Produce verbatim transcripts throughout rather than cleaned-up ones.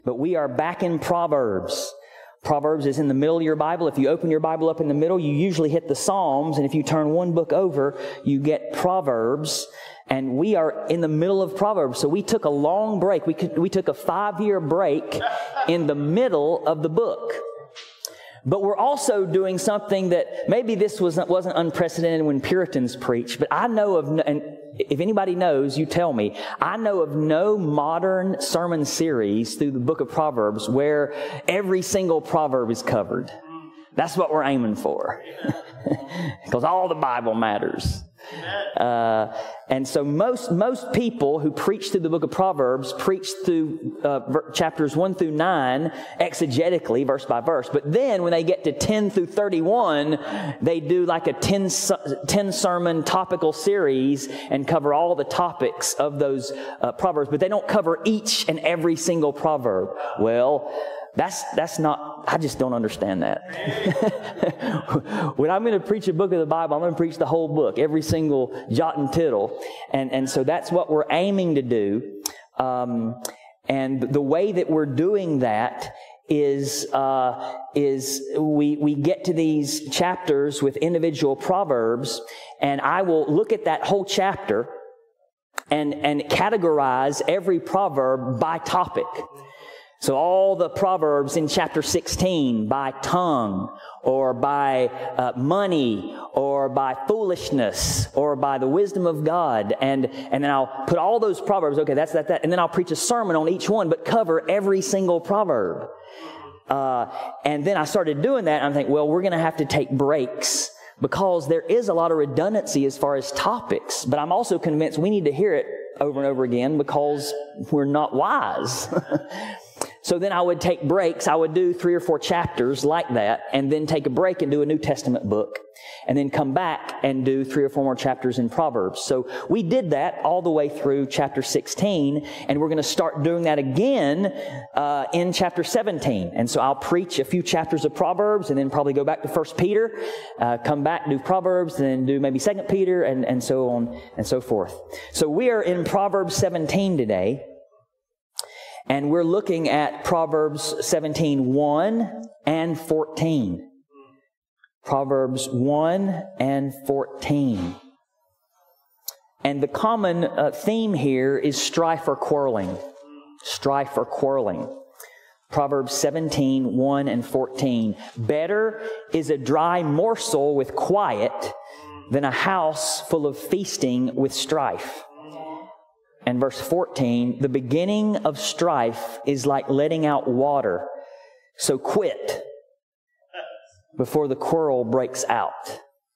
But we are back in Proverbs. Proverbs is in the middle of your Bible. If you open your Bible up in the middle, you usually hit the Psalms. And if you turn one book over, you get Proverbs. And we are in the middle of Proverbs. So we took a long break. We could, we took a five-year break in the middle of the book. But we're also doing something that maybe this wasn't, wasn't unprecedented when Puritans preached. But I know of, no, and if anybody knows, you tell me, I know of no modern sermon series through the book of Proverbs where every single proverb is covered. That's what we're aiming for. Because all the Bible matters. Uh, and so most most people who preach through the book of Proverbs preach through uh, chapters one through nine exegetically, verse by verse. But then when they get to ten through thirty-one, they do like a ten, ten sermon topical series and cover all the topics of those uh, Proverbs. But they don't cover each and every single proverb. Well, That's that's not, I just don't understand that. When I'm going to preach a book of the Bible, I'm going to preach the whole book, every single jot and tittle. And, and so that's what we're aiming to do. Um, and the way that we're doing that is uh, is we we get to these chapters with individual proverbs, and I will look at that whole chapter and and categorize every proverb by topic. So all the Proverbs in chapter sixteen by tongue or by uh, money or by foolishness or by the wisdom of God. And, and then I'll put all those Proverbs, okay, that's that, that. And then I'll preach a sermon on each one, but cover every single proverb. Uh, and then I started doing that, and I'm thinking, well, we're going to have to take breaks because there is a lot of redundancy as far as topics. But I'm also convinced we need to hear it over and over again because we're not wise. So then I would take breaks. I would do three or four chapters like that and then take a break and do a New Testament book and then come back and do three or four more chapters in Proverbs. So we did that all the way through chapter sixteen, and we're going to start doing that again uh, in chapter seventeen. And so I'll preach a few chapters of Proverbs and then probably go back to First Peter, uh, come back, do Proverbs, then do maybe Second Peter, and, and so on and so forth. So we are in Proverbs seventeen today. And we're looking at Proverbs seventeen, one and fourteen. Proverbs one and fourteen. And the common uh, theme here is strife or quarreling. Strife or quarreling. Proverbs seventeen, one and fourteen. Better is a dry morsel with quiet than a house full of feasting with strife. And verse fourteen, the beginning of strife is like letting out water. So quit before the quarrel breaks out.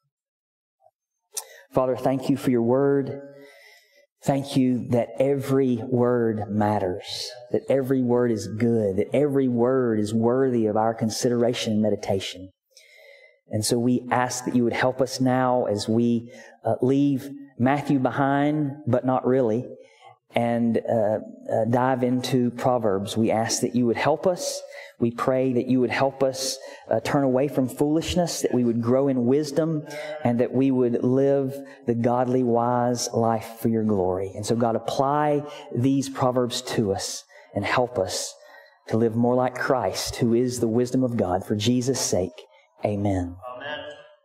Father, thank you for your word. Thank you that every word matters, that every word is good, that every word is worthy of our consideration and meditation. And so we ask that you would help us now as we uh, leave Matthew behind, but not really, and uh, uh, dive into Proverbs. We ask that you would help us. We pray that you would help us uh, turn away from foolishness, that we would grow in wisdom, and that we would live the godly, wise life for your glory. And so, God, apply these Proverbs to us and help us to live more like Christ, who is the wisdom of God. For Jesus' sake, amen. Amen.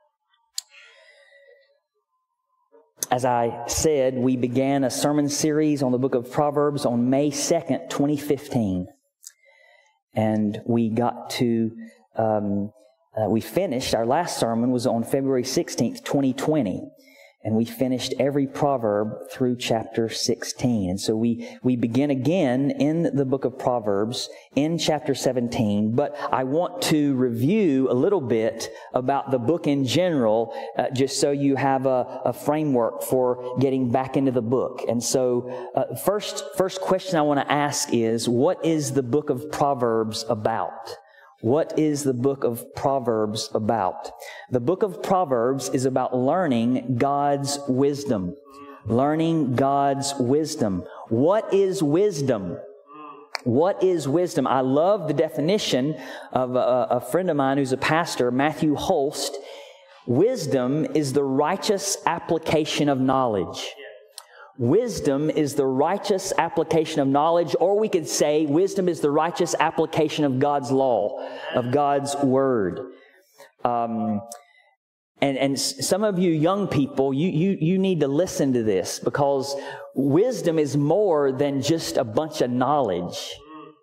As I said, we began a sermon series on the book of Proverbs on May second, twenty fifteen. And we got to, um, uh, we finished, our last sermon was on February sixteenth, twenty twenty. And we finished every proverb through chapter sixteen. And so we, we begin again in the book of Proverbs in chapter seventeen. But I want to review a little bit about the book in general, uh, just so you have a, a framework for getting back into the book. And so uh, first, first question I want to ask is, what is the book of Proverbs about? What is the book of Proverbs about? The book of Proverbs is about learning God's wisdom. Learning God's wisdom. What is wisdom? What is wisdom? I love the definition of a, a friend of mine who's a pastor, Matthew Holst. Wisdom is the righteous application of knowledge. Wisdom is the righteous application of knowledge, or we could say wisdom is the righteous application of God's law, of God's Word. Um, and, and some of you young people, you, you, you need to listen to this, because wisdom is more than just a bunch of knowledge.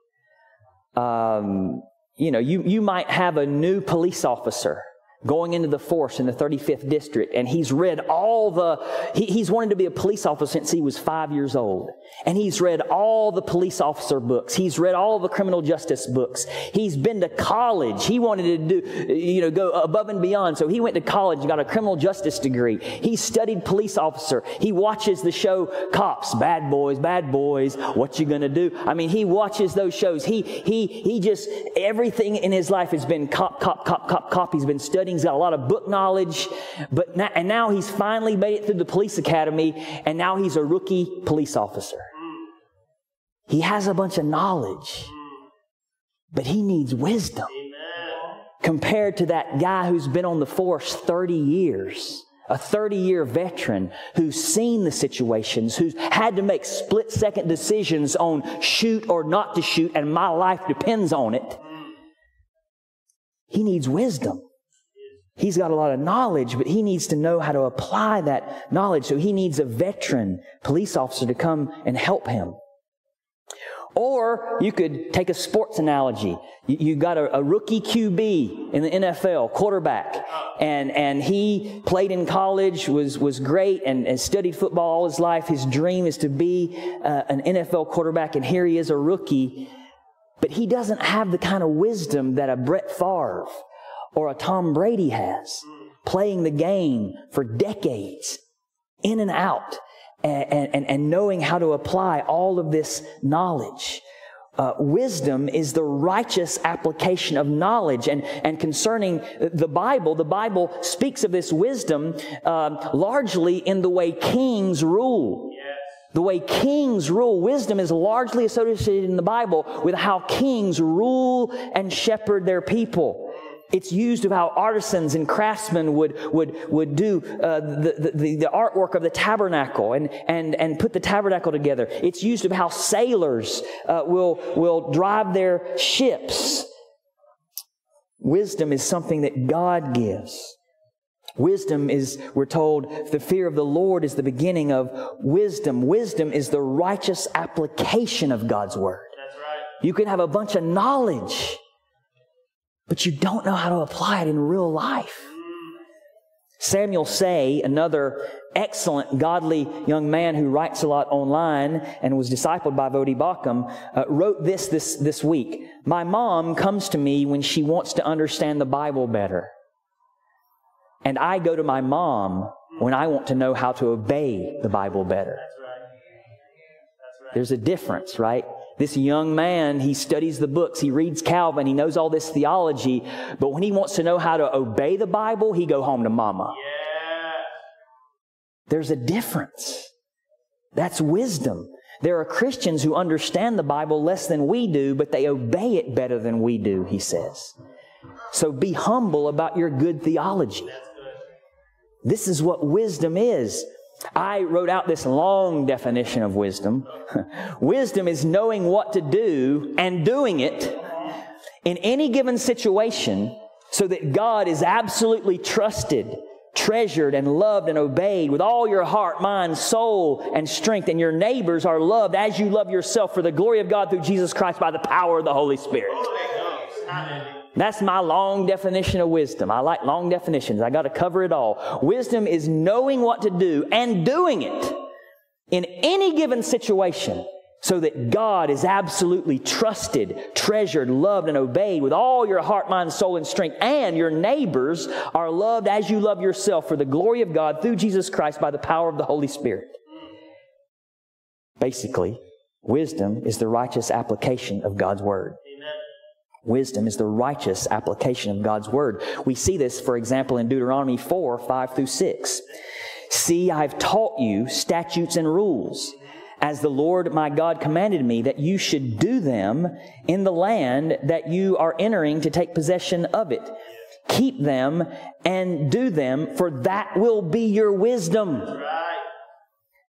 Um, you know, you, you might have a new police officer going into the force in the thirty-fifth district, and he's read all the, he, he's wanted to be a police officer since he was five years old. And he's read all the police officer books. He's read all the criminal justice books. He's been to college. He wanted to do, you know, go above and beyond. So he went to college and got a criminal justice degree. He studied police officer. He watches the show Cops, Bad Boys, Bad Boys, What You Gonna Do? I mean, he watches those shows. He, he, he just, everything in his life has been cop, cop, cop, cop, cop. He's been studying. He's got a lot of book knowledge, but now, and now he's finally made it through the police academy, and now he's a rookie police officer. He has a bunch of knowledge, but he needs wisdom. Amen. Compared to that guy who's been on the force thirty years, a thirty-year veteran who's seen the situations, who's had to make split-second decisions on shoot or not to shoot, and my life depends on it. He needs wisdom. He's got a lot of knowledge, but he needs to know how to apply that knowledge. So he needs a veteran police officer to come and help him. Or you could take a sports analogy. You, you got a, a rookie Q B in the N F L, quarterback, and, and he played in college, was, was great, and, and studied football all his life. His dream is to be uh, an N F L quarterback, and here he is, a rookie. But he doesn't have the kind of wisdom that a Brett Favre or a Tom Brady has, playing the game for decades, in and out, and, and, and knowing how to apply all of this knowledge. Uh, wisdom is the righteous application of knowledge. And, and concerning the Bible, the Bible speaks of this wisdom uh, largely in the way kings rule. Yes. The way kings rule. Wisdom is largely associated in the Bible with how kings rule and shepherd their people. It's used of how artisans and craftsmen would would would do uh, the, the the artwork of the tabernacle and and and put the tabernacle together. It's used of how sailors uh, will will drive their ships. Wisdom is something that God gives. Wisdom is, we're told, the fear of the Lord is the beginning of wisdom. Wisdom is the righteous application of God's Word. That's right. You can have a bunch of knowledge, but you don't know how to apply it in real life. Samuel Say, another excellent, godly young man who writes a lot online and was discipled by Vodi Bakum, uh, wrote this, this this week. My mom comes to me when she wants to understand the Bible better. And I go to my mom when I want to know how to obey the Bible better. That's right. That's right. There's a difference, right? This young man, he studies the books, he reads Calvin, he knows all this theology, but when he wants to know how to obey the Bible, he go home to mama. Yeah. There's a difference. That's wisdom. There are Christians who understand the Bible less than we do, but they obey it better than we do, he says. So be humble about your good theology. This is what wisdom is. I wrote out this long definition of wisdom. Wisdom is knowing what to do and doing it in any given situation so that God is absolutely trusted, treasured, and loved and obeyed with all your heart, mind, soul, and strength. And your neighbors are loved as you love yourself for the glory of God through Jesus Christ by the power of the Holy Spirit. That's my long definition of wisdom. I like long definitions. I got to cover it all. Wisdom is knowing what to do and doing it in any given situation so that God is absolutely trusted, treasured, loved, and obeyed with all your heart, mind, soul, and strength. And your neighbors are loved as you love yourself for the glory of God through Jesus Christ by the power of the Holy Spirit. Basically, wisdom is the righteous application of God's Word. Wisdom is the righteous application of God's Word. We see this, for example, in Deuteronomy four, five through six. See, I've taught you statutes and rules, as the Lord my God commanded me, that you should do them in the land that you are entering to take possession of it. Keep them and do them, for that will be your wisdom.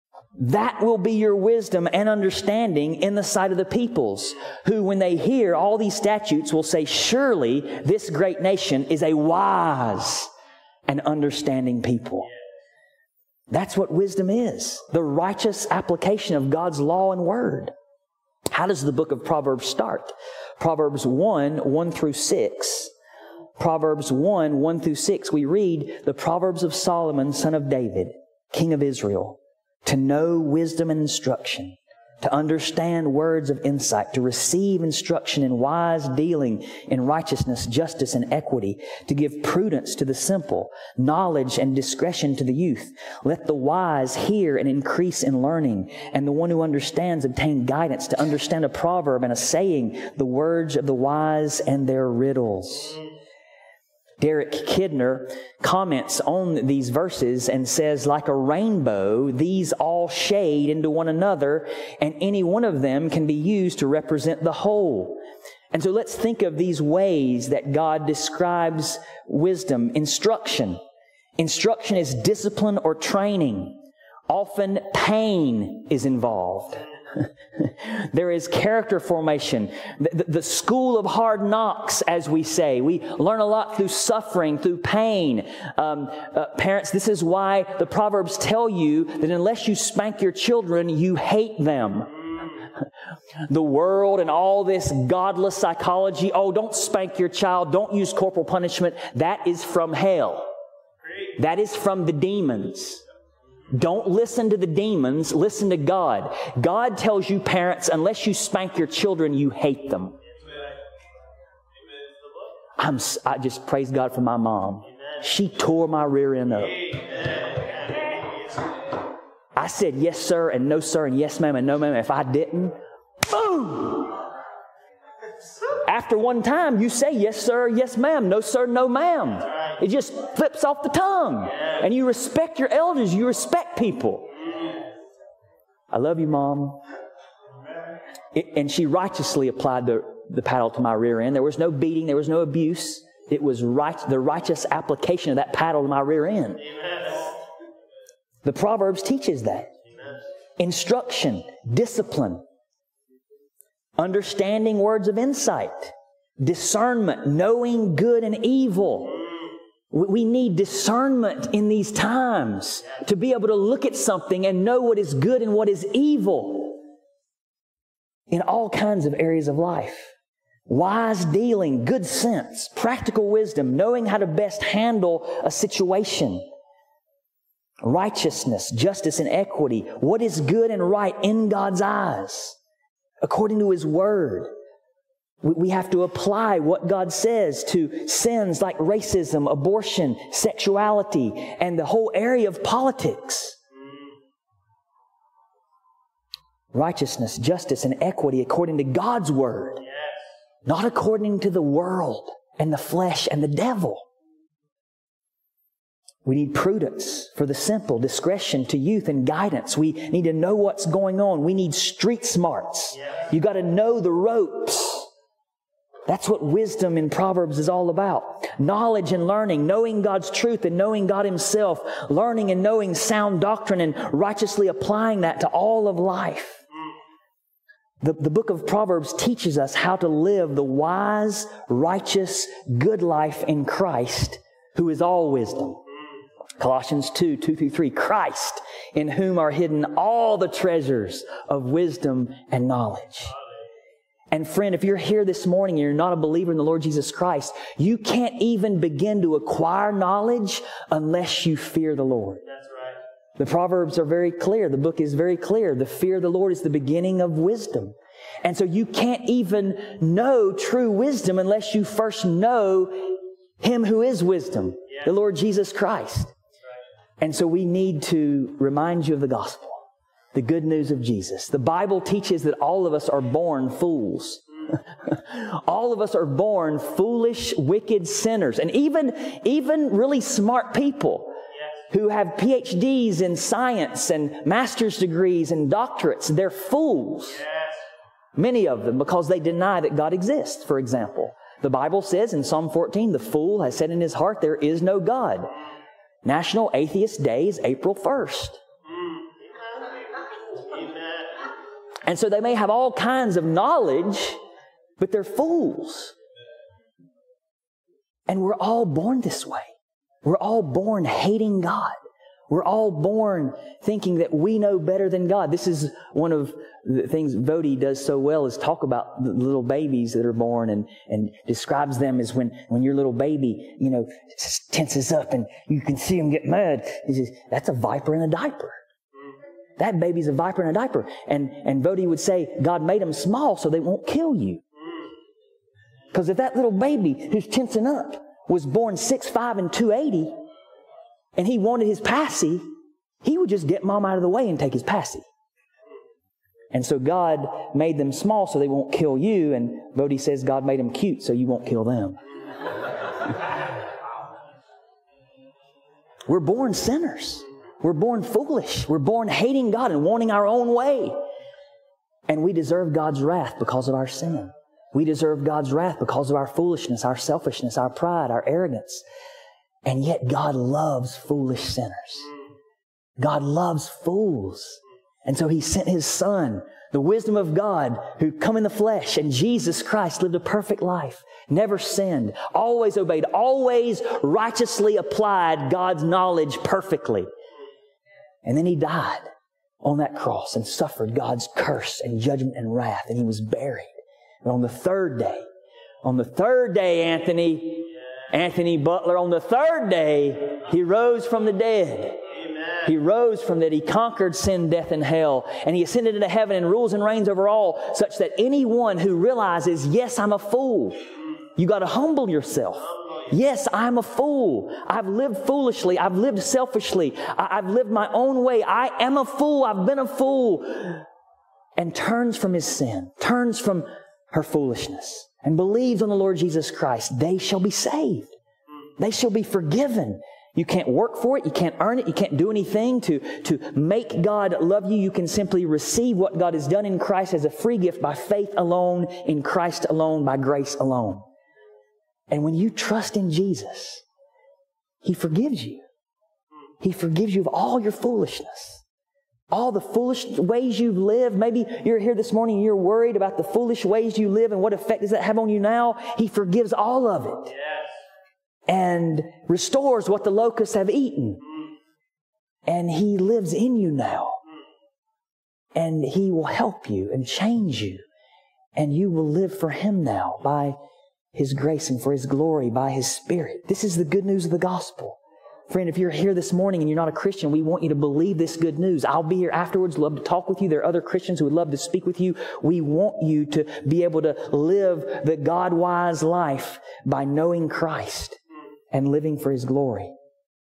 That will be your wisdom and understanding in the sight of the peoples, who, when they hear all these statutes, will say, surely this great nation is a wise and understanding people. That's what wisdom is, the righteous application of God's law and word. How does the book of Proverbs start? Proverbs one, one through six. Proverbs one, one through six, we read the Proverbs of Solomon, son of David, king of Israel, to know wisdom and instruction, to understand words of insight, to receive instruction in wise dealing, in righteousness, justice, and equity, to give prudence to the simple, knowledge and discretion to the youth. Let the wise hear and increase in learning, and the one who understands obtain guidance, to understand a proverb and a saying, the words of the wise and their riddles. Derek Kidner comments on these verses and says, like a rainbow, these all shade into one another, and any one of them can be used to represent the whole. And so let's think of these ways that God describes wisdom. Instruction. Instruction is discipline or training. Often pain is involved. There is character formation. The, the, the school of hard knocks, as we say. We learn a lot through suffering, through pain. Um, uh, parents, this is why the Proverbs tell you that unless you spank your children, you hate them. The world and all this godless psychology, oh, don't spank your child, don't use corporal punishment, that is from hell. That is from the demons. Don't listen to the demons, listen to God. God tells you, parents, unless you spank your children, you hate them. I'm, I just praise God for my mom. She tore my rear end up. I said yes, sir, and no, sir, and yes, ma'am, and no, ma'am. If I didn't, boom! After one time, you say yes, sir, yes, ma'am, no, sir, no, ma'am. It just flips off the tongue. And you respect your elders. You respect people. I love you, Mom. It, and she righteously applied the, the paddle to my rear end. There was no beating. There was no abuse. It was right, the righteous application of that paddle to my rear end. The Proverbs teaches that. Instruction, discipline, understanding words of insight, discernment, knowing good and evil. We need discernment in these times to be able to look at something and know what is good and what is evil in all kinds of areas of life. Wise dealing, good sense, practical wisdom, knowing how to best handle a situation. Righteousness, justice, and equity. What is good and right in God's eyes according to His Word. We have to apply what God says to sins like racism, abortion, sexuality, and the whole area of politics. Righteousness, justice, and equity according to God's Word, not according to the world and the flesh and the devil. We need prudence for the simple, discretion to youth, and guidance. We need to know what's going on. We need street smarts. You got to know the ropes. That's what wisdom in Proverbs is all about. Knowledge and learning, knowing God's truth and knowing God Himself, learning and knowing sound doctrine and righteously applying that to all of life. The, the book of Proverbs teaches us how to live the wise, righteous, good life in Christ, who is all wisdom. Colossians two, two through three, Christ, in whom are hidden all the treasures of wisdom and knowledge. And friend, if you're here this morning and you're not a believer in the Lord Jesus Christ, you can't even begin to acquire knowledge unless you fear the Lord. That's right. The Proverbs are very clear. The book is very clear. The fear of the Lord is the beginning of wisdom. And so you can't even know true wisdom unless you first know Him who is wisdom, Yes. the Lord Jesus Christ. That's right. And so we need to remind you of the gospel. The good news of Jesus. The Bible teaches that all of us are born fools. All of us are born foolish, wicked sinners. And even, even really smart people Yes. who have P H Ds in science and master's degrees and doctorates, they're fools. Yes. Many of them, because they deny that God exists, for example. The Bible says in Psalm fourteen, the fool has said in his heart, there is no God. National Atheist Day is April first. And so they may have all kinds of knowledge, but they're fools. And we're all born this way. We're all born hating God. We're all born thinking that we know better than God. This is one of the things Vodi does so well, is talk about the little babies that are born and, and describes them as when, when your little baby, you know, tenses up and you can see him get mad. He says, that's a viper in a diaper. That baby's a viper in a diaper. And, and Vodi would say, God made them small so they won't kill you. Because if that little baby who's tensing up was born six five and two eighty, and he wanted his passy, he would just get mom out of the way and take his passy. And so God made them small so they won't kill you. And Vodi says God made them cute so you won't kill them. We're born sinners. We're born foolish. We're born hating God and wanting our own way. And we deserve God's wrath because of our sin. We deserve God's wrath because of our foolishness, our selfishness, our pride, our arrogance. And yet God loves foolish sinners. God loves fools. And so He sent His Son, the wisdom of God, who come in the flesh. And Jesus Christ lived a perfect life, never sinned, always obeyed, always righteously applied God's knowledge perfectly. And then He died on that cross and suffered God's curse and judgment and wrath. And He was buried. And on the third day, on the third day, Anthony, Anthony Butler, on the third day, He rose from the dead. Amen. He rose from that. He conquered sin, death, and hell. And He ascended into heaven and rules and reigns over all, such that anyone who realizes, yes, I'm a fool. You got to humble yourself. Yes, I'm a fool. I've lived foolishly. I've lived selfishly. I- I've lived my own way. I am a fool. I've been a fool. And turns from his sin, turns from her foolishness, and believes on the Lord Jesus Christ, they shall be saved. They shall be forgiven. You can't work for it. You can't earn it. You can't do anything to, to make God love you. You can simply receive what God has done in Christ as a free gift by faith alone, in Christ alone, by grace alone. And when you trust in Jesus, He forgives you. He forgives you of all your foolishness. All the foolish ways you've lived. Maybe you're here this morning and you're worried about the foolish ways you live and what effect does that have on you now. He forgives all of it. Yes. And restores what the locusts have eaten. Mm. And He lives in you now. Mm. And He will help you and change you. And you will live for Him now by His grace and for His glory, by His Spirit. This is the good news of the gospel. Friend, if you're here this morning and you're not a Christian, we want you to believe this good news. I'll be here afterwards, love to talk with you. There are other Christians who would love to speak with you. We want you to be able to live the God-wise life by knowing Christ and living for His glory.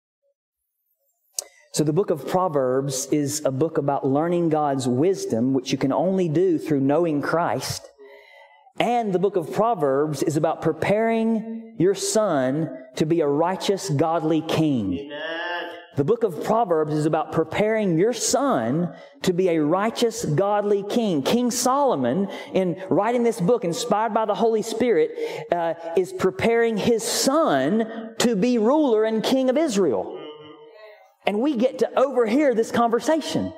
So the book of Proverbs is a book about learning God's wisdom, which you can only do through knowing Christ. And the book of Proverbs is about preparing your son to be a righteous, godly king. Amen. The book of Proverbs is about preparing your son to be a righteous, godly king. King Solomon, in writing this book, inspired by the Holy Spirit, uh, is preparing his son to be ruler and king of Israel. And we get to overhear this conversation.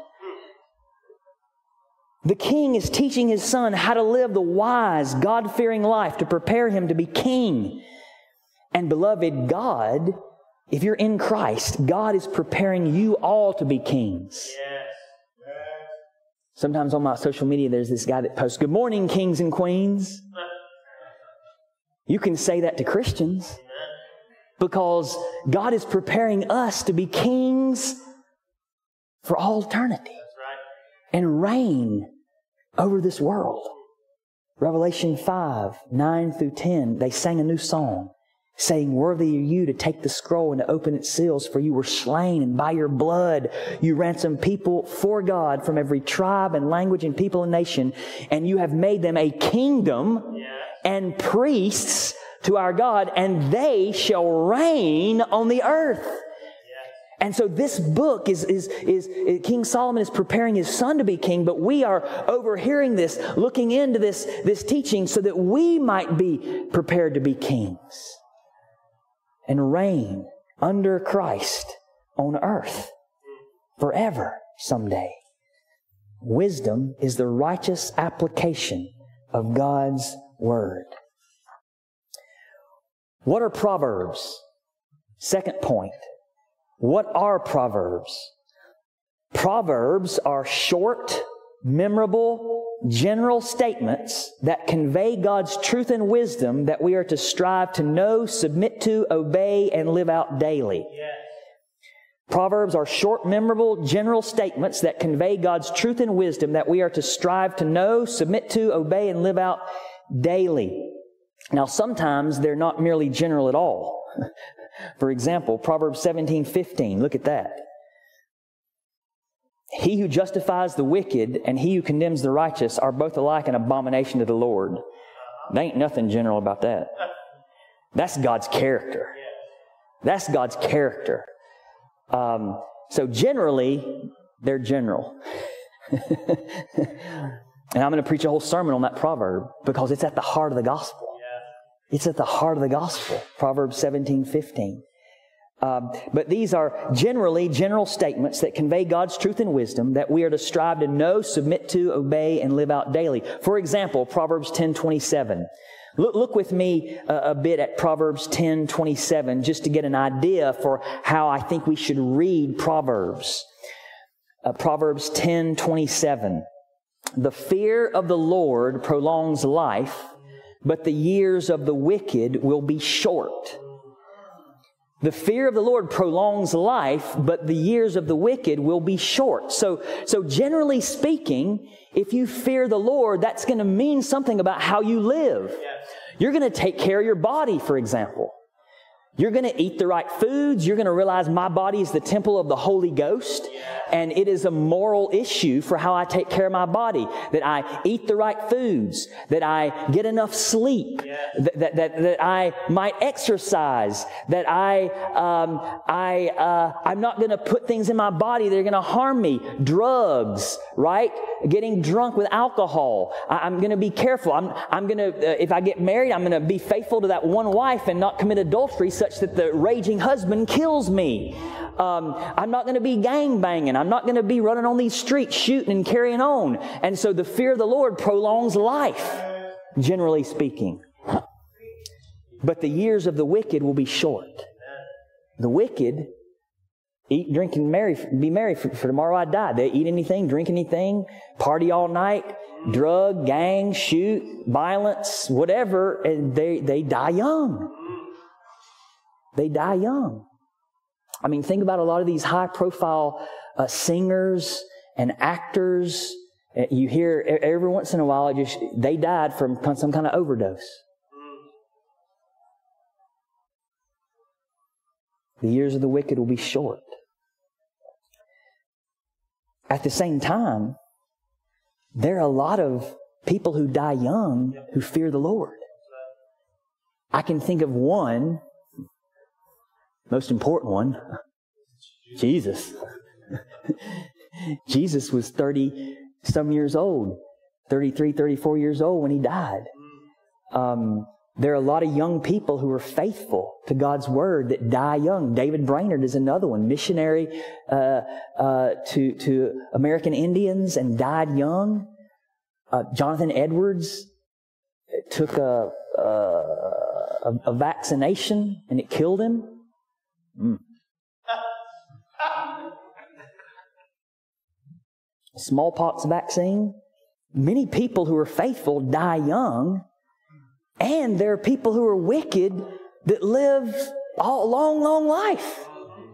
The king is teaching his son how to live the wise, God-fearing life to prepare him to be king. And beloved, God, if you're in Christ, God is preparing you all to be kings. Yes. Yes. Sometimes on my social media, there's this guy that posts, "Good morning, kings and queens." You can say that to Christians because God is preparing us to be kings for all eternity. That's right. And reign over this world. Revelation five, nine through ten, they sang a new song, saying, "Worthy are you to take the scroll and to open its seals, for you were slain, and by your blood you ransomed people for God from every tribe and language and people and nation, and you have made them a kingdom yes. and priests to our God, and they shall reign on the earth." And so this book is, is, is, is, King Solomon is preparing his son to be king, but we are overhearing this, looking into this, this teaching so that we might be prepared to be kings and reign under Christ on earth forever someday. Wisdom is the righteous application of God's Word. What are Proverbs? Second point. What are Proverbs? Proverbs are short, memorable, general statements that convey God's truth and wisdom that we are to strive to know, submit to, obey, and live out daily. Yes. Proverbs are short, memorable, general statements that convey God's truth and wisdom that we are to strive to know, submit to, obey, and live out daily. Now, sometimes they're not merely general at all. For example, Proverbs seventeen fifteen, look at that. He who justifies the wicked and he who condemns the righteous are both alike an abomination to the Lord. There ain't nothing general about that. That's God's character. That's God's character. Um, so generally, they're general. And I'm going to preach a whole sermon on that proverb because it's at the heart of the gospel. It's at the heart of the gospel. Proverbs seventeen fifteen. Um, but these are generally general statements that convey God's truth and wisdom that we are to strive to know, submit to, obey, and live out daily. For example, Proverbs ten twenty-seven. Look, look with me a, a bit at Proverbs ten twenty-seven just to get an idea for how I think we should read Proverbs. Uh, Proverbs ten twenty-seven. The fear of the Lord prolongs life, but the years of the wicked will be short. The fear of the Lord prolongs life, but the years of the wicked will be short. So, so generally speaking, if you fear the Lord, that's going to mean something about how you live. Yes. You're going to take care of your body, for example. You're going to eat the right foods. You're going to realize my body is the temple of the Holy Ghost. And it is a moral issue for how I take care of my body. That I eat the right foods. That I get enough sleep. That, that, that, that I might exercise. That I, um, I, uh, I'm not going to put things in my body that are going to harm me. Drugs, right? Getting drunk with alcohol. I, I'm going to be careful. I'm, I'm going to, uh, if I get married, I'm going to be faithful to that one wife and not commit adultery such that the raging husband kills me. Um, I'm not going to be gangbanging. I'm not going to be running on these streets shooting and carrying on. And so the fear of the Lord prolongs life, generally speaking. But the years of the wicked will be short. The wicked eat, drink, and marry, be merry for, for tomorrow I die. They eat anything, drink anything, party all night, drug, gang, shoot, violence, whatever, and they, they die young. They die young. I mean, think about a lot of these high-profile uh, singers and actors. You hear every once in a while, just they died from some kind of overdose. The years of the wicked will be short. At the same time, there are a lot of people who die young who fear the Lord. I can think of one, most important one, Jesus. Jesus was thirty some years old, thirty-three, thirty-four years old when He died. Um, there are a lot of young people who are faithful to God's Word that die young. David Brainerd is another one, missionary uh, uh, to, to American Indians and died young. Uh, Jonathan Edwards took a, a, a vaccination and it killed him. Mm. Smallpox vaccine. Many people who are faithful die young, and there are people who are wicked that live a long, long life.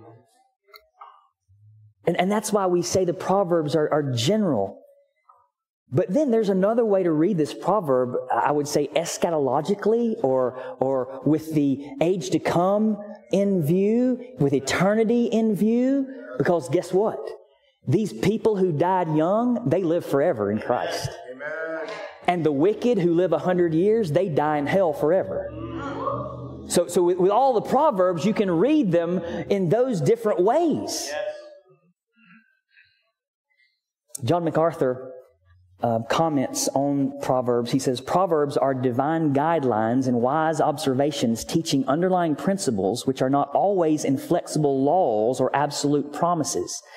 And, and that's why we say the Proverbs are, are general. But then there's another way to read this proverb, I would say eschatologically, or, or with the age to come in view, with eternity in view, because guess what? These people who died young, they live forever in Christ. Amen. And the wicked who live a hundred years, they die in hell forever. So, so with, with all the Proverbs, you can read them in those different ways. Yes. John MacArthur uh, comments on Proverbs. He says, Proverbs are divine guidelines and wise observations teaching underlying principles which are not always inflexible laws or absolute promises.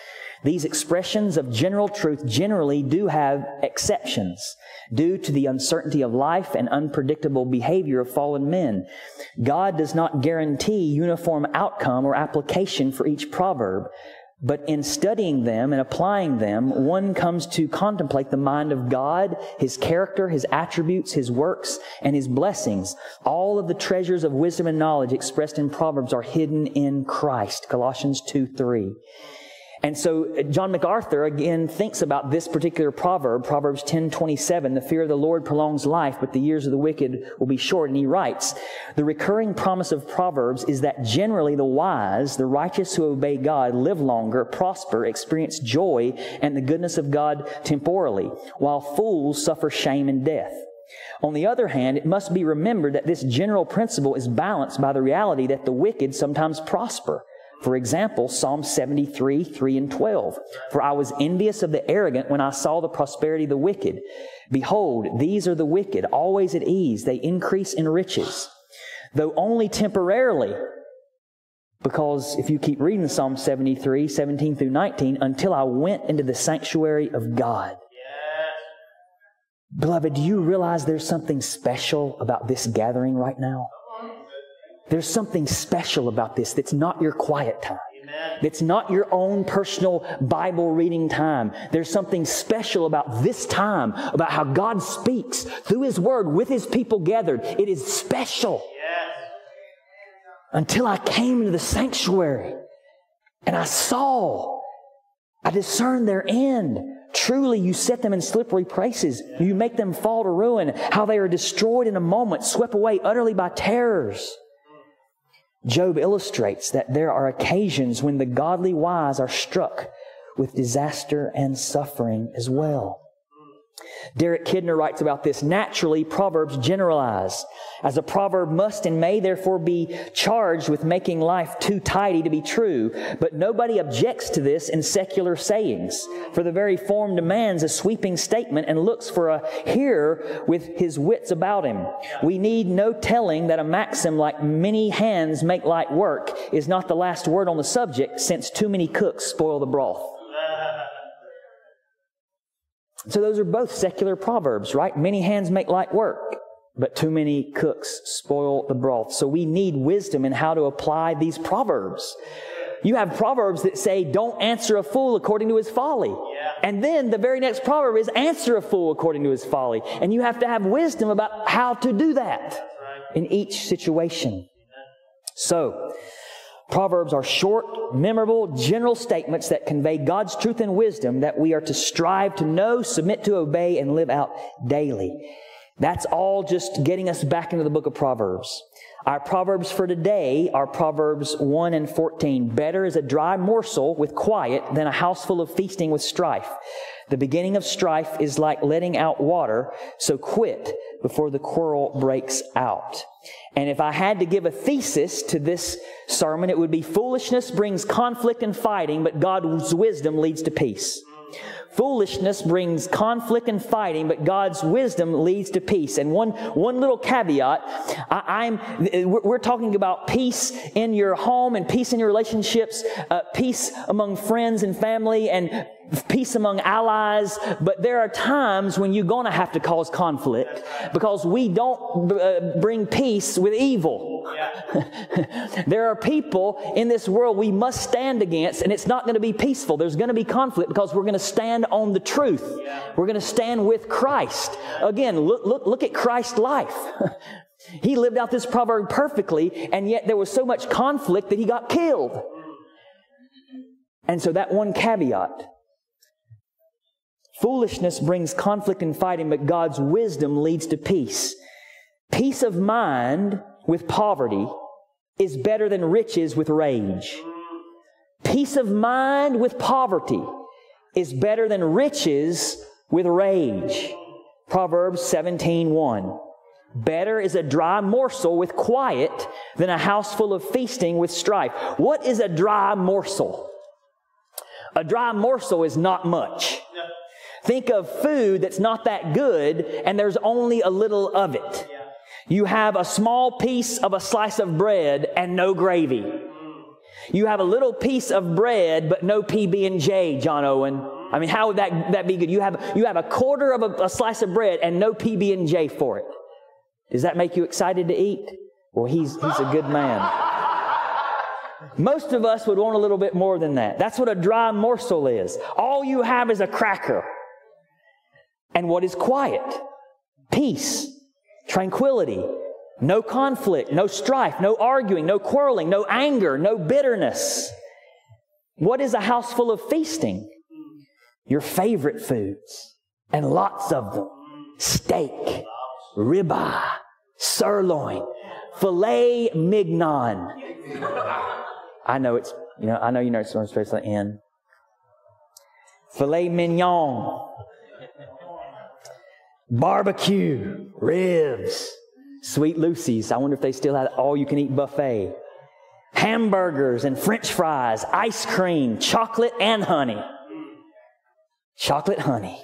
These expressions of general truth generally do have exceptions due to the uncertainty of life and unpredictable behavior of fallen men. God does not guarantee uniform outcome or application for each proverb, but in studying them and applying them, one comes to contemplate the mind of God, His character, His attributes, His works, and His blessings. All of the treasures of wisdom and knowledge expressed in Proverbs are hidden in Christ. Colossians two three. And so John MacArthur again thinks about this particular proverb, Proverbs ten twenty-seven, the fear of the Lord prolongs life, but the years of the wicked will be short. And he writes, the recurring promise of Proverbs is that generally the wise, the righteous who obey God, live longer, prosper, experience joy and the goodness of God temporally, while fools suffer shame and death. On the other hand, it must be remembered that this general principle is balanced by the reality that the wicked sometimes prosper. For example, Psalm seventy-three, three and twelve. For I was envious of the arrogant when I saw the prosperity of the wicked. Behold, these are the wicked, always at ease. They increase in riches, though only temporarily. Because if you keep reading Psalm seventy-three, seventeen through nineteen, until I went into the sanctuary of God. Yes. Beloved, do you realize there's something special about this gathering right now? There's something special about this that's not your quiet time. Amen. That's not your own personal Bible reading time. There's something special about this time, about how God speaks through His Word with His people gathered. It is special. Yes. Until I came into the sanctuary and I saw, I discerned their end. Truly, you set them in slippery places. You make them fall to ruin. How they are destroyed in a moment, swept away utterly by terrors. Job illustrates that there are occasions when the godly wise are struck with disaster and suffering as well. Derek Kidner writes about this. Naturally, Proverbs generalize, as a proverb must and may therefore be charged with making life too tidy to be true. But nobody objects to this in secular sayings, for the very form demands a sweeping statement and looks for a hearer with his wits about him. We need no telling that a maxim like many hands make light work is not the last word on the subject, since too many cooks spoil the broth. So those are both secular proverbs, right? Many hands make light work, but too many cooks spoil the broth. So we need wisdom in how to apply these proverbs. You have proverbs that say, don't answer a fool according to his folly. Yeah. And then the very next proverb is, answer a fool according to his folly. And you have to have wisdom about how to do that right. in each situation. So, Proverbs are short, memorable, general statements that convey God's truth and wisdom that we are to strive to know, submit to, obey, and live out daily. That's all just getting us back into the book of Proverbs. Our Proverbs for today are Proverbs one and fourteen. Better is a dry morsel with quiet than a house full of feasting with strife. The beginning of strife is like letting out water, so quit before the quarrel breaks out. And if I had to give a thesis to this sermon, it would be foolishness brings conflict and fighting, but God's wisdom leads to peace. Foolishness brings conflict and fighting, but God's wisdom leads to peace. And one, one little caveat, I, I'm, we're talking about peace in your home and peace in your relationships, uh, peace among friends and family, and peace among allies. But there are times when you're going to have to cause conflict, because we don't uh, bring peace with evil. Yeah. There are people in this world we must stand against, and it's not going to be peaceful. There's going to be conflict because we're going to stand on the truth. Yeah. We're going to stand with Christ. Again, look, look, look at Christ's life. He lived out this proverb perfectly, and yet there was so much conflict that he got killed. And so that one caveat. Foolishness brings conflict and fighting, but God's wisdom leads to peace. Peace of mind with poverty is better than riches with rage. Peace of mind with poverty is better than riches with rage. Proverbs seventeen one. Better is a dry morsel with quiet than a house full of feasting with strife. What is a dry morsel? A dry morsel is not much. Think of food that's not that good and there's only a little of it. You have a small piece of a slice of bread and no gravy. You have a little piece of bread, but no P B and J, John Owen. I mean, how would that, that be good? You have, you have a quarter of a, a slice of bread and no P B and J for it. Does that make you excited to eat? Well, he's, he's a good man. Most of us would want a little bit more than that. That's what a dry morsel is. All you have is a cracker. And what is quiet? Peace, tranquility, no conflict, no strife, no arguing, no quarreling, no anger, no bitterness. What is a house full of feasting? Your favorite foods, and lots of them. Steak, ribeye, sirloin, filet mignon. I know it's, you know, I know you know it's supposed to end. Filet mignon. Barbecue, ribs, Sweet Lucy's. I wonder if they still have all-you-can-eat buffet. Hamburgers and French fries, ice cream, chocolate and honey. Chocolate honey.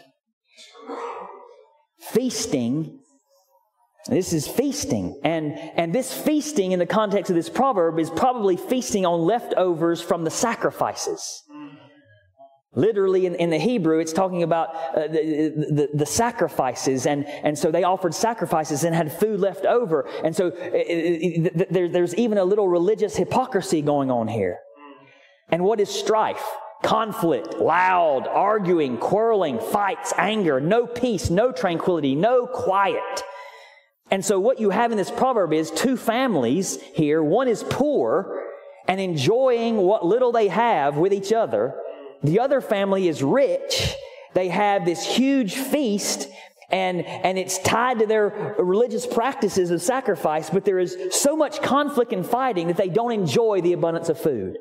Feasting. This is feasting. And, and this feasting in the context of this proverb is probably feasting on leftovers from the sacrifices. Literally, in, in the Hebrew, it's talking about uh, the, the, the sacrifices, and, and so they offered sacrifices and had food left over. And so it, it, it, there, there's even a little religious hypocrisy going on here. And what is strife? Conflict, loud, arguing, quarreling, fights, anger, no peace, no tranquility, no quiet. And so what you have in this proverb is two families here. One is poor and enjoying what little they have with each other. The other family is rich. They have this huge feast, and, and it's tied to their religious practices of sacrifice, but there is so much conflict and fighting that they don't enjoy the abundance of food.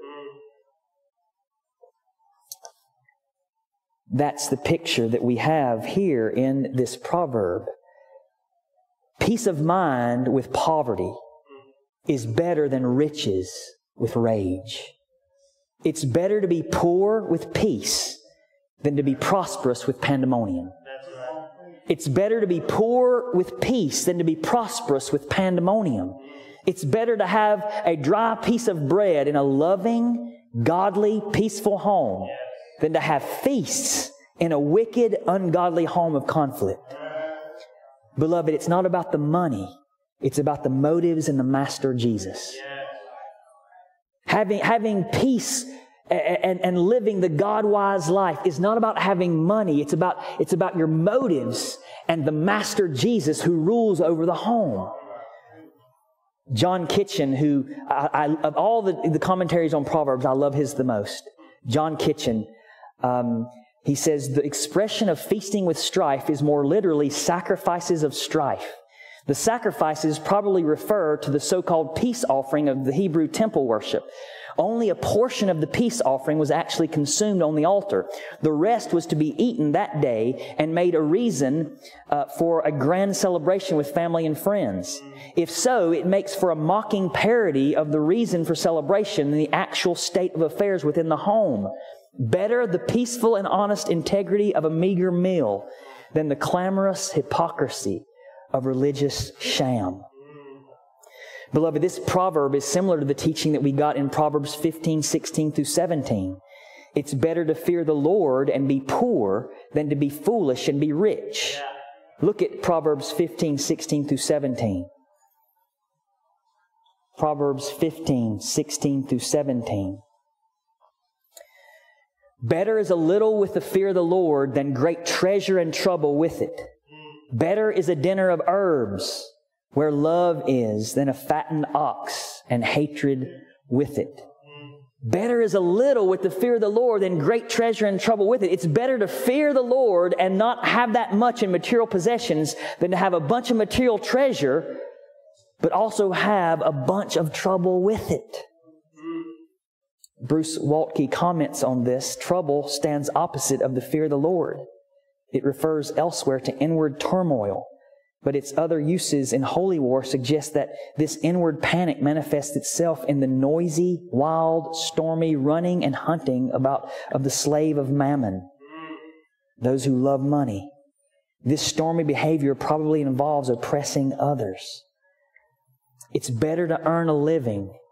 That's the picture that we have here in this proverb. Peace of mind with poverty is better than riches with rage. It's better to be poor with peace than to be prosperous with pandemonium. It's better to be poor with peace than to be prosperous with pandemonium. It's better to have a dry piece of bread in a loving, godly, peaceful home than to have feasts in a wicked, ungodly home of conflict. Beloved, it's not about the money. It's about the motives in the Master Jesus. Having, having peace and, and living the God-wise life is not about having money. It's about, it's about your motives and the Master Jesus who rules over the home. John Kitchen, who, I, I, of all the, the commentaries on Proverbs, I love his the most. John Kitchen, um, he says, the expression of feasting with strife is more literally sacrifices of strife. The sacrifices probably refer to the so-called peace offering of the Hebrew temple worship. Only a portion of the peace offering was actually consumed on the altar. The rest was to be eaten that day and made a reason uh, for a grand celebration with family and friends. If so, it makes for a mocking parody of the reason for celebration and the actual state of affairs within the home. Better the peaceful and honest integrity of a meager meal than the clamorous hypocrisy of religious sham. Beloved, this proverb is similar to the teaching that we got in Proverbs fifteen, sixteen through seventeen. It's better to fear the Lord and be poor than to be foolish and be rich. Yeah. Look at Proverbs fifteen, sixteen through seventeen. Proverbs fifteen, sixteen through seventeen. Better is a little with the fear of the Lord than great treasure and trouble with it. Better is a dinner of herbs where love is than a fattened ox and hatred with it. Better is a little with the fear of the Lord than great treasure and trouble with it. It's better to fear the Lord and not have that much in material possessions than to have a bunch of material treasure, but also have a bunch of trouble with it. Bruce Waltke comments on this. Trouble stands opposite of the fear of the Lord. It refers elsewhere to inward turmoil, but its other uses in holy war suggest that this inward panic manifests itself in the noisy, wild, stormy running and hunting about of the slave of mammon, those who love money. This stormy behavior probably involves oppressing others. It's better to earn a living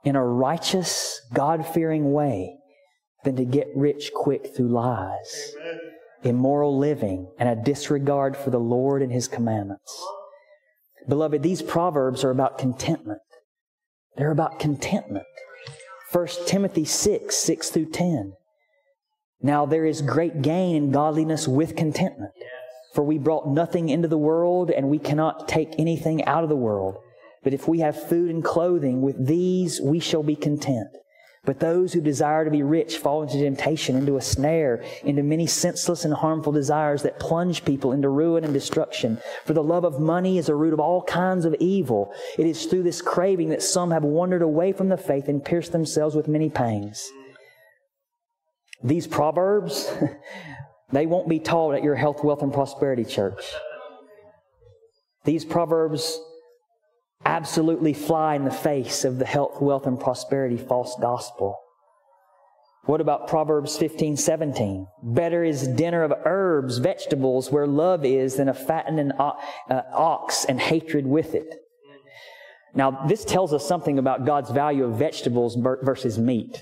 in a righteous, God-fearing way than to get rich quick through lies, Amen. Immoral living, and a disregard for the Lord and His commandments. Beloved, these proverbs are about contentment. They're about contentment. First Timothy six, six through ten. Now there is great gain in godliness with contentment. For we brought nothing into the world, and we cannot take anything out of the world. But if we have food and clothing, with these we shall be content. But those who desire to be rich fall into temptation, into a snare, into many senseless and harmful desires that plunge people into ruin and destruction. For the love of money is a root of all kinds of evil. It is through this craving that some have wandered away from the faith and pierced themselves with many pangs. These proverbs, they won't be taught at your Health, Wealth, and Prosperity church. These proverbs absolutely fly in the face of the health, wealth, and prosperity false gospel. What about Proverbs fifteen, seventeen? Better is dinner of herbs, vegetables, where love is, than a fattened ox and hatred with it. Now, this tells us something about God's value of vegetables versus meat.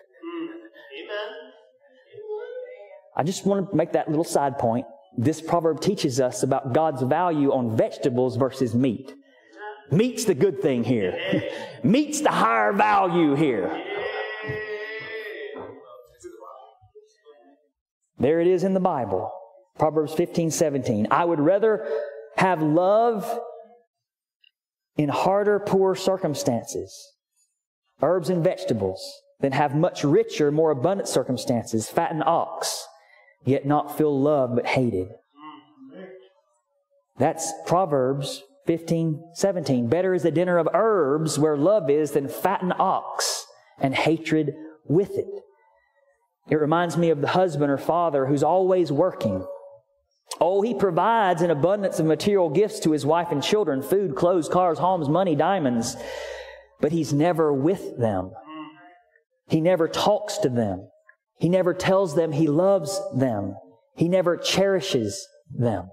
I just want to make that little side point. This proverb teaches us about God's value on vegetables versus meat. Meat's the good thing here. Meat's the higher value here. There it is in the Bible. Proverbs fifteen, seventeen. I would rather have love in harder, poorer circumstances, herbs and vegetables, than have much richer, more abundant circumstances, fattened ox, yet not feel love but hated. That's Proverbs fifteen, seventeen. Better is the dinner of herbs where love is than fattened ox and hatred with it. It reminds me of the husband or father who's always working. Oh, he provides an abundance of material gifts to his wife and children, food, clothes, cars, homes, money, diamonds, but he's never with them. He never talks to them. He never tells them he loves them. He never cherishes them.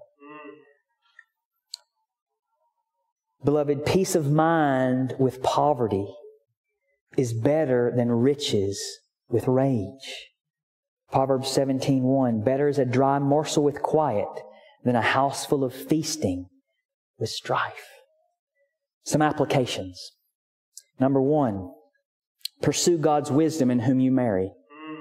Beloved, peace of mind with poverty is better than riches with rage. Proverbs seventeen, one. Better is a dry morsel with quiet than a house full of feasting with strife. Some applications. Number one, pursue God's wisdom in whom you marry.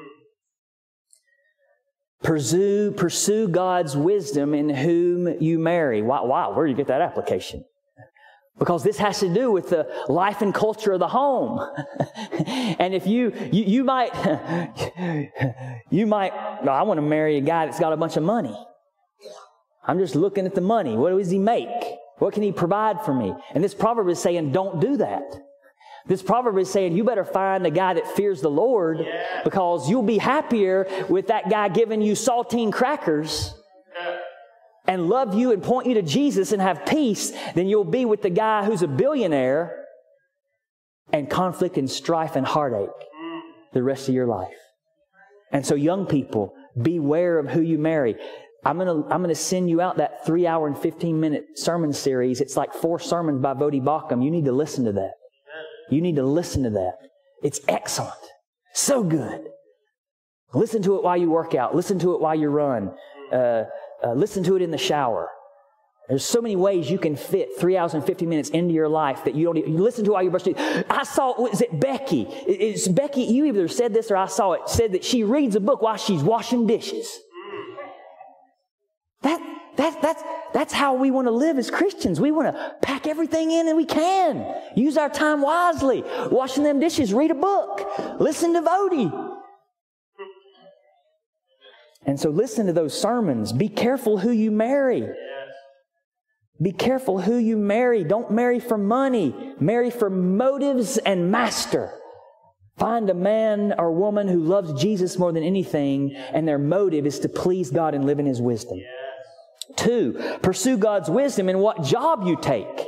Pursue, pursue God's wisdom in whom you marry. Wow, wow, where do you get that application? Because this has to do with the life and culture of the home. And if you, you, you might, you might, no, I want to marry a guy that's got a bunch of money. I'm just looking at the money. What does he make? What can he provide for me? And this proverb is saying, don't do that. This proverb is saying, you better find a guy that fears the Lord, yeah. because you'll be happier with that guy giving you saltine crackers and love you and point you to Jesus and have peace than you'll be with the guy who's a billionaire and conflict and strife and heartache the rest of your life. And so young people, beware of who you marry. I'm going to I'm going to send you out that three hour and fifteen minute sermon series. It's like four sermons by Voddie Baucham. You need to listen to that. You need to listen to that. It's excellent. So good. Listen to it while you work out. Listen to it while you run. Uh, uh, listen to it in the shower. There's so many ways you can fit three hours and fifty minutes into your life that you don't even, you listen to while you're brushing. I saw, is it Becky? It's Becky, you either said this or I saw it, said that she reads a book while she's washing dishes. That, that, that's, that's how we want to live as Christians. We want to pack everything in that we can. Use our time wisely. Washing them dishes, read a book. Listen to Voddie. And so listen to those sermons. Be careful who you marry. Be careful who you marry. Don't marry for money. Marry for motives and master. Find a man or woman who loves Jesus more than anything, and their motive is to please God and live in His wisdom. Yes. Two, pursue God's wisdom in what job you take. Yes.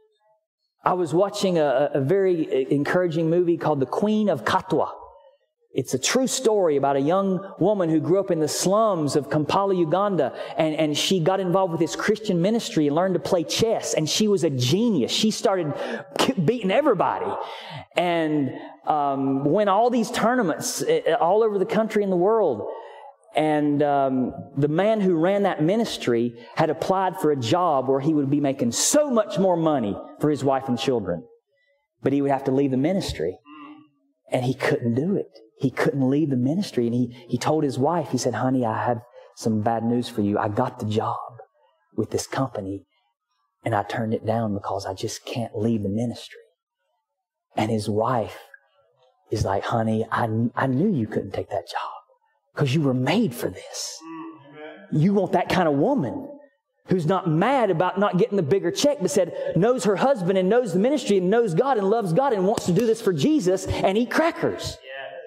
I was watching a, a very encouraging movie called The Queen of Katwa. It's a true story about a young woman who grew up in the slums of Kampala, Uganda, and, and she got involved with this Christian ministry and learned to play chess, and she was a genius. She started beating everybody and um, won all these tournaments all over the country and the world. And um, the man who ran that ministry had applied for a job where he would be making so much more money for his wife and children. But he would have to leave the ministry. And he couldn't do it. He couldn't leave the ministry. And he, he told his wife, he said, honey, I have some bad news for you. I got the job with this company and I turned it down because I just can't leave the ministry. And his wife is like, honey, I, I knew you couldn't take that job. Because you were made for this. You want that kind of woman who's not mad about not getting the bigger check, but said, knows her husband and knows the ministry and knows God and loves God and wants to do this for Jesus and eat crackers.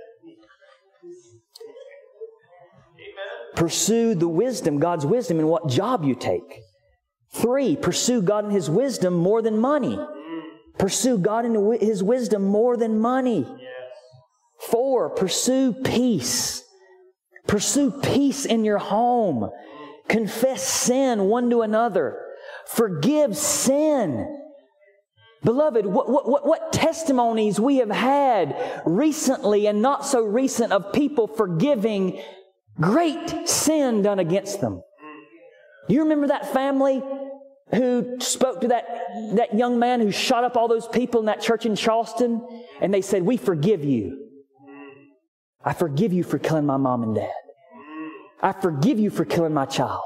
Pursue the wisdom, God's wisdom in what job you take. Three, pursue God and His wisdom more than money. Pursue God and His wisdom more than money. Four, pursue peace. Pursue peace in your home. Confess sin one to another. Forgive sin. Beloved, what, what, what testimonies we have had recently and not so recent of people forgiving great sin done against them. You remember that family who spoke to that, that young man who shot up all those people in that church in Charleston? And they said, we forgive you. I forgive you for killing my mom and dad. I forgive you for killing my child.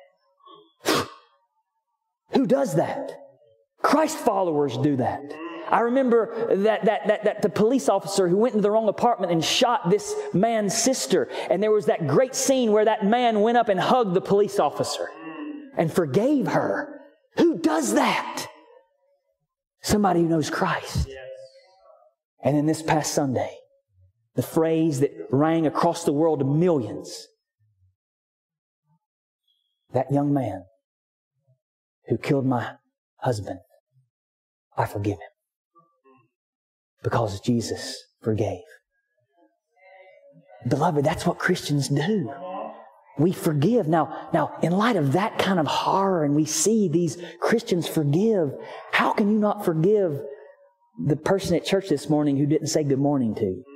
Who does that? Christ followers do that. I remember that, that, that, that the police officer who went into the wrong apartment and shot this man's sister. And there was that great scene where that man went up and hugged the police officer and forgave her. Who does that? Somebody who knows Christ. And then this past Sunday, the phrase that rang across the world to millions. That young man who killed my husband, I forgive him. Because Jesus forgave. Beloved, that's what Christians do. We forgive. Now, now, in light of that kind of horror, and we see these Christians forgive, how can you not forgive the person at church this morning who didn't say good morning to you?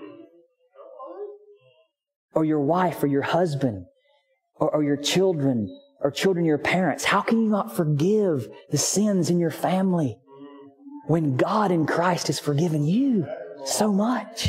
Or your wife, or your husband, or, or your children, or children of your parents. How can you not forgive the sins in your family when God in Christ has forgiven you so much?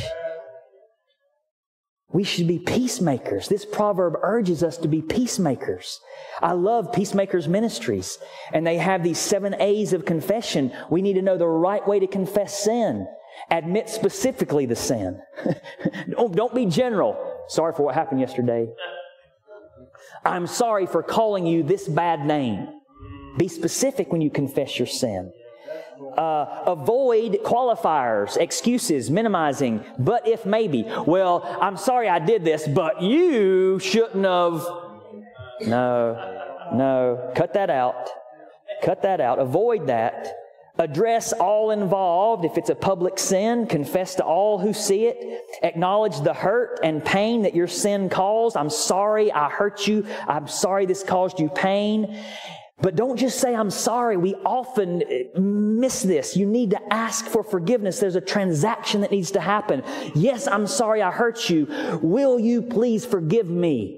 We should be peacemakers. This proverb urges us to be peacemakers. I love Peacemakers Ministries, and they have these seven A's of confession. We need to know the right way to confess sin. Admit specifically the sin. don't, don't be general. Sorry for what happened yesterday. I'm sorry for calling you this bad name. Be specific when you confess your sin. Uh, avoid qualifiers, excuses, minimizing, but if maybe. Well, I'm sorry I did this, but you shouldn't have. No, no, cut that out. Cut that out. Avoid that. Address all involved. If it's a public sin, confess to all who see it. Acknowledge the hurt and pain that your sin caused. I'm sorry I hurt you. I'm sorry this caused you pain. But don't just say, I'm sorry. We often miss this. You need to ask for forgiveness. There's a transaction that needs to happen. Yes, I'm sorry I hurt you. Will you please forgive me?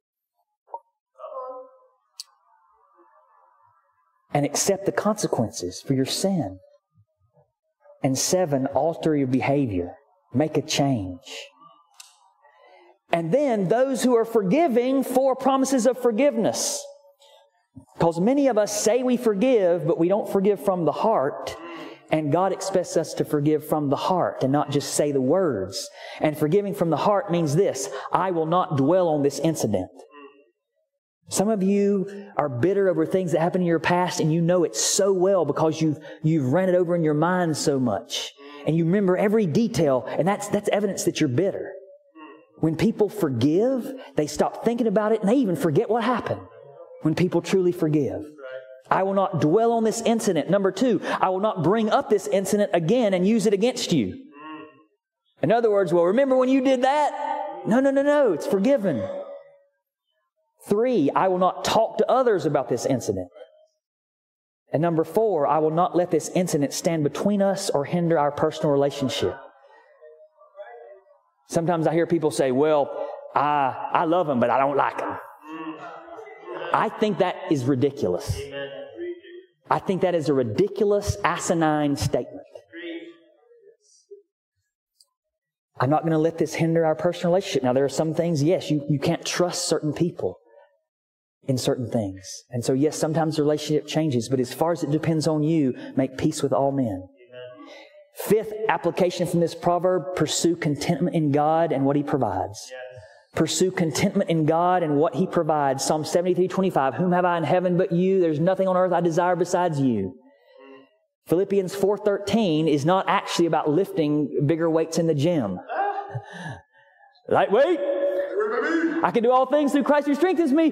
And accept the consequences for your sin. And seven, alter your behavior. Make a change. And then those who are forgiving, four promises of forgiveness. Because many of us say we forgive, but we don't forgive from the heart. And God expects us to forgive from the heart and not just say the words. And forgiving from the heart means this: I will not dwell on this incident. Some of you are bitter over things that happened in your past, and you know it so well because you've, you've ran it over in your mind so much. And you remember every detail, and that's, that's evidence that you're bitter. When people forgive, they stop thinking about it, and they even forget what happened. When people truly forgive. I will not dwell on this incident. Number two, I will not bring up this incident again and use it against you. In other words, well, remember when you did that? No, no, no, no. It's forgiven. Three, I will not talk to others about this incident. And number four, I will not let this incident stand between us or hinder our personal relationship. Sometimes I hear people say, well, I, I love him, but I don't like him. I think that is ridiculous. I think that is a ridiculous, asinine statement. I'm not going to let this hinder our personal relationship. Now, there are some things, yes, you, you can't trust certain people in certain things. And so, yes, sometimes the relationship changes, but as far as it depends on you, make peace with all men. Amen. Fifth application from this proverb, pursue contentment in God and what He provides. Yes. Pursue contentment in God and what He provides. Psalm seventy-three twenty-five, whom have I in heaven but you? There's nothing on earth I desire besides you. Philippians four thirteen is not actually about lifting bigger weights in the gym. Lightweight. I can do all things through Christ who strengthens me.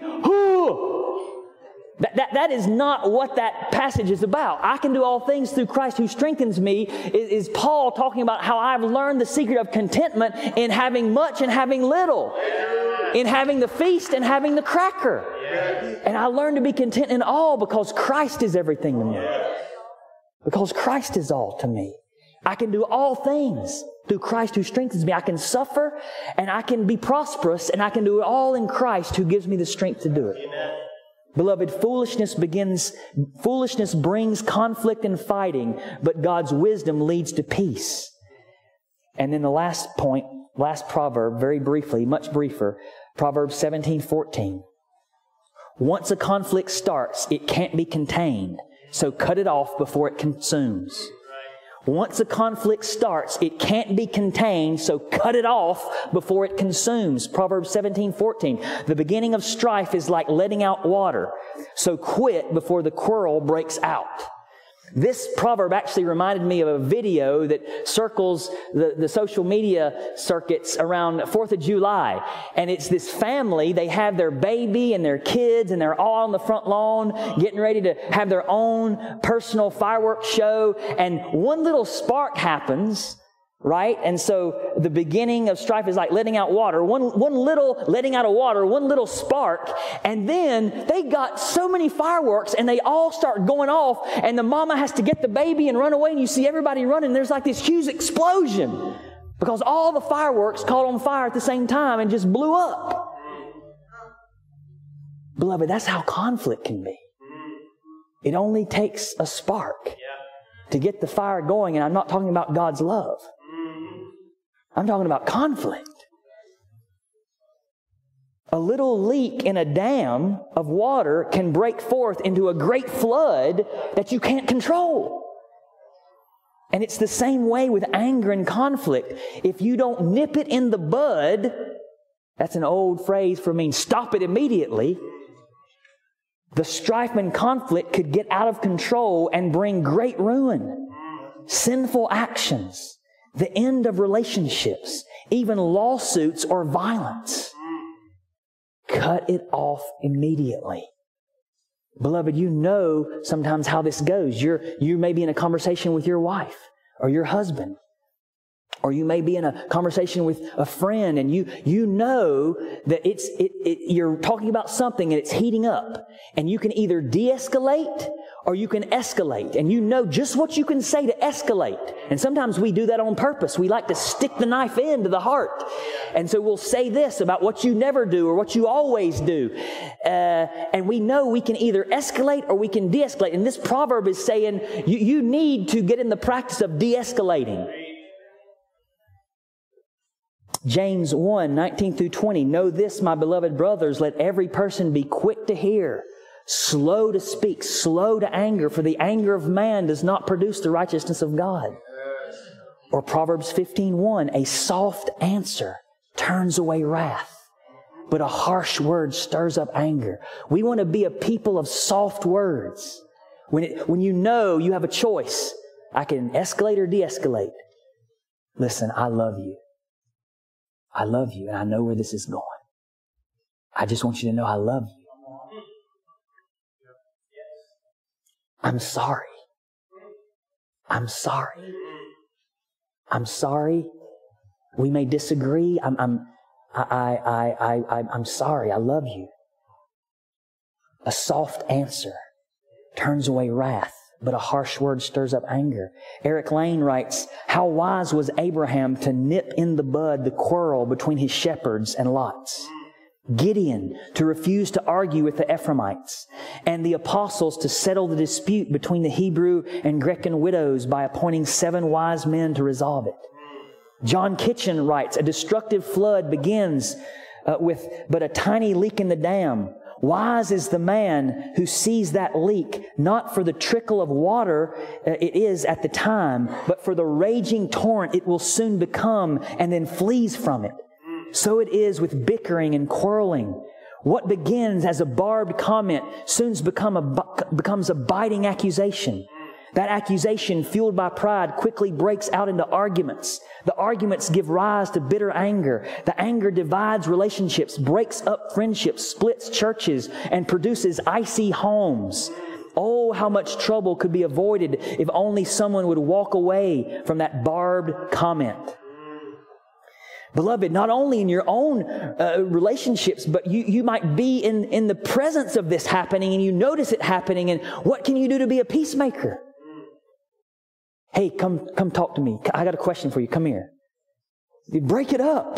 That, that, that is not what that passage is about. I can do all things through Christ who strengthens me is, is Paul talking about how I've learned the secret of contentment in having much and having little. In having the feast and having the cracker. And I learned to be content in all because Christ is everything to me. Because Christ is all to me. I can do all things through Christ who strengthens me. I can suffer and I can be prosperous and I can do it all in Christ who gives me the strength to do it. Amen. Beloved, foolishness begins, foolishness brings conflict and fighting, but God's wisdom leads to peace. And then the last point, last proverb, very briefly, much briefer, Proverbs seventeen fourteen. Once a conflict starts, it can't be contained, so cut it off before it consumes. Once a conflict starts, it can't be contained, so cut it off before it consumes. Proverbs seventeen fourteen. The beginning of strife is like letting out water, so quit before the quarrel breaks out. This proverb actually reminded me of a video that circles the, the social media circuits around fourth of July. And it's this family, they have their baby and their kids, and they're all on the front lawn getting ready to have their own personal fireworks show. And one little spark happens, right? And so the beginning of strife is like letting out water. One, one little letting out of water, one little spark. And then they got so many fireworks and they all start going off. And the mama has to get the baby and run away. And you see everybody running. There's like this huge explosion because all the fireworks caught on fire at the same time and just blew up. Beloved, that's how conflict can be. It only takes a spark to get the fire going. And I'm not talking about God's love. I'm talking about conflict. A little leak in a dam of water can break forth into a great flood that you can't control. And it's the same way with anger and conflict. If you don't nip it in the bud, that's an old phrase for mean stop it immediately, the strife and conflict could get out of control and bring great ruin, sinful actions, the end of relationships, even lawsuits or violence. Cut it off immediately. Beloved, you know sometimes how this goes. You're, you may be in a conversation with your wife or your husband, or you may be in a conversation with a friend and you, you know that it's, it, it, you're talking about something and it's heating up, and you can either de-escalate or you can escalate, and you know just what you can say to escalate. And sometimes we do that on purpose. We like to stick the knife into the heart. And so we'll say this about what you never do or what you always do. Uh, and we know we can either escalate or we can de-escalate. And this proverb is saying you, you need to get in the practice of de-escalating. James one, nineteen through twenty. Know this, my beloved brothers, let every person be quick to hear, slow to speak, slow to anger, for the anger of man does not produce the righteousness of God. Or Proverbs fifteen one, a soft answer turns away wrath, but a harsh word stirs up anger. We want to be a people of soft words. When it, when you know you have a choice, I can escalate or de-escalate. Listen, I love you. I love you, and I know where this is going. I just want you to know I love you. I'm sorry. I'm sorry. I'm sorry We may disagree. I'm, I'm, I, I, I, I, I'm sorry. I love you. A soft answer turns away wrath, but a harsh word stirs up anger. Eric Lane writes, how wise was Abraham to nip in the bud the quarrel between his shepherds and Lot's. Gideon to refuse to argue with the Ephraimites, and the apostles to settle the dispute between the Hebrew and Grecian widows by appointing seven wise men to resolve it. John Kitchen writes, a destructive flood begins uh, with but a tiny leak in the dam. Wise is the man who sees that leak, not for the trickle of water uh, it is at the time, but for the raging torrent it will soon become, and then flees from it. So it is with bickering and quarreling. What begins as a barbed comment soon become a, becomes a biting accusation. That accusation, fueled by pride, quickly breaks out into arguments. The arguments give rise to bitter anger. The anger divides relationships, breaks up friendships, splits churches, and produces icy homes. Oh, how much trouble could be avoided if only someone would walk away from that barbed comment. Beloved, not only in your own uh, relationships, but you, you might be in, in the presence of this happening and you notice it happening, and what can you do to be a peacemaker? Hey, come come talk to me. I got a question for you. Come here. You break it up.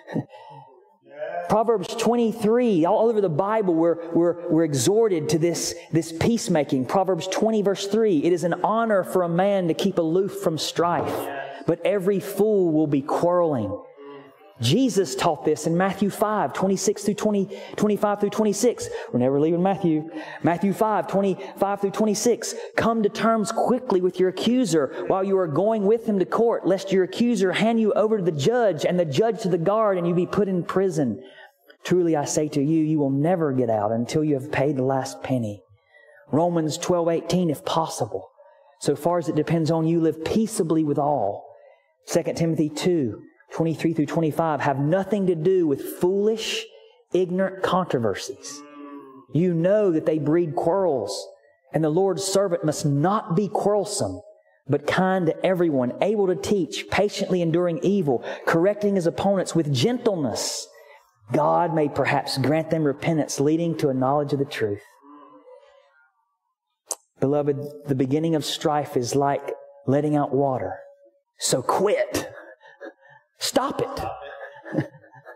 Proverbs twenty-three, all over the Bible, we're, we're, we're exhorted to this, this peacemaking. Proverbs twenty, verse three, it is an honor for a man to keep aloof from strife, but every fool will be quarreling. Jesus taught this in Matthew five, twenty-six through twenty, twenty-five through twenty-six. We're never leaving Matthew. Matthew five, twenty-five through twenty-six. Come to terms quickly with your accuser while you are going with him to court, lest your accuser hand you over to the judge and the judge to the guard and you be put in prison. Truly I say to you, you will never get out until you have paid the last penny. Romans twelve, eighteen, if possible. So far as it depends on you, live peaceably with all. Second Timothy two, twenty-three through twenty-five, have nothing to do with foolish, ignorant controversies. You know that they breed quarrels, and the Lord's servant must not be quarrelsome, but kind to everyone, able to teach, patiently enduring evil, correcting his opponents with gentleness. God may perhaps grant them repentance, leading to a knowledge of the truth. Beloved, the beginning of strife is like letting out water. So quit. Stop it.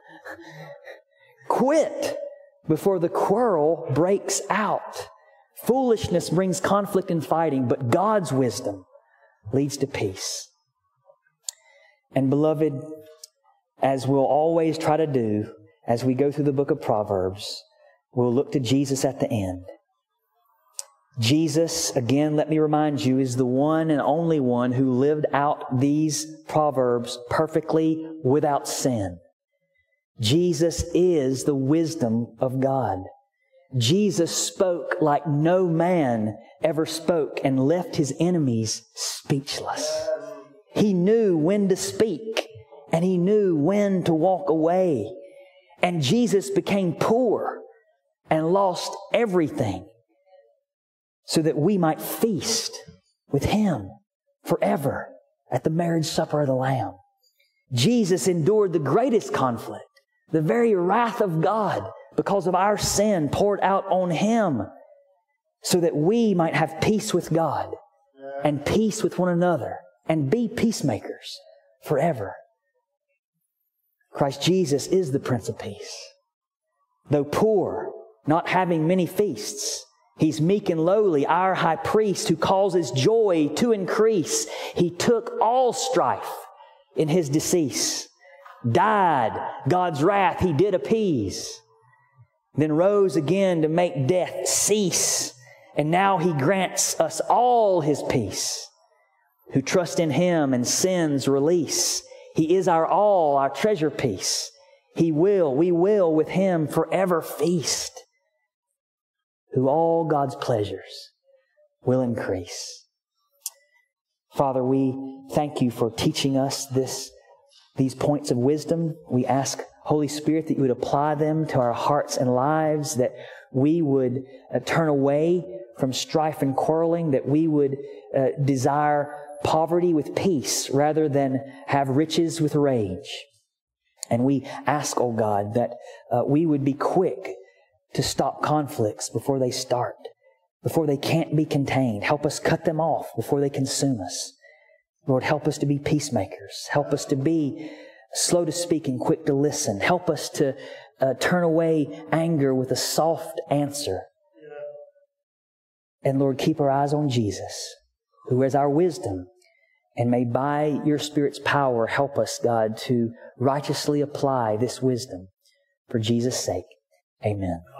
Quit before the quarrel breaks out. Foolishness brings conflict and fighting, but God's wisdom leads to peace. And beloved, as we'll always try to do as we go through the book of Proverbs, we'll look to Jesus at the end. Jesus, again, let me remind you, is the one and only one who lived out these Proverbs perfectly without sin. Jesus is the wisdom of God. Jesus spoke like no man ever spoke and left his enemies speechless. He knew when to speak and he knew when to walk away. And Jesus became poor and lost everything so that we might feast with Him forever at the marriage supper of the Lamb. Jesus endured the greatest conflict, the very wrath of God because of our sin poured out on Him, so that we might have peace with God and peace with one another and be peacemakers forever. Christ Jesus is the Prince of Peace. Though poor, not having many feasts, He's meek and lowly, our high priest who causes joy to increase. He took all strife in His decease. Died, God's wrath He did appease. Then rose again to make death cease. And now He grants us all His peace. Who trust in Him and sins release. He is our all, our treasure piece. He will, we will with Him forever feast. Who all God's pleasures will increase. Father, we thank You for teaching us this, these points of wisdom. We ask, Holy Spirit, that You would apply them to our hearts and lives, that we would uh, turn away from strife and quarreling, that we would uh, desire poverty with peace rather than have riches with rage. And we ask, oh God, that uh, we would be quick to stop conflicts before they start, before they can't be contained. Help us cut them off before they consume us. Lord, help us to be peacemakers. Help us to be slow to speak and quick to listen. Help us to uh, turn away anger with a soft answer. And Lord, keep our eyes on Jesus, who is our wisdom. And may by your Spirit's power help us, God, to righteously apply this wisdom. For Jesus' sake, amen.